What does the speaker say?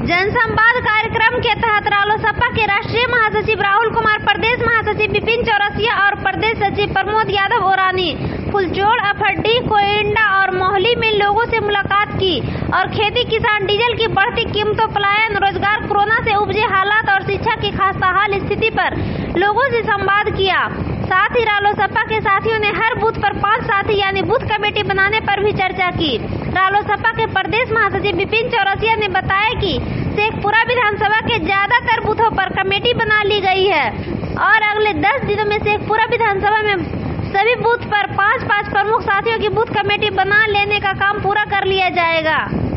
जनसंवाद कार्यक्रम के तहत रालोसपा के राष्ट्रीय महासचिव राहुल कुमार, प्रदेश महासचिव विपिन चौरसिया और प्रदेश सचिव प्रमोद यादव ओरानी फुलचोड़, अफड्डी, कोयंडा और मोहली में लोगों से मुलाकात की और खेती, किसान, डीजल की बढ़ती कीमतों, पलायन, रोजगार, कोरोना से उपजे हालात और शिक्षा की खस्ताहाल स्थिति पर लोगों से संवाद किया। साथ ही रालोसपा के साथियों ने हर बूथ पर 5 साथी यानी बूथ कमेटी बनाने पर भी चर्चा की। रालोसपा के प्रदेश महासचिव विपिन चौरसिया ने बताया कि शेखपुरा विधानसभा के ज्यादातर बूथों पर कमेटी बना ली गई है और अगले 10 दिनों में शेखपुरा विधानसभा में सभी बूथ पर 5-5 प्रमुख साथियों की बूथ कमेटी बना लेने का काम पूरा कर लिया जाएगा।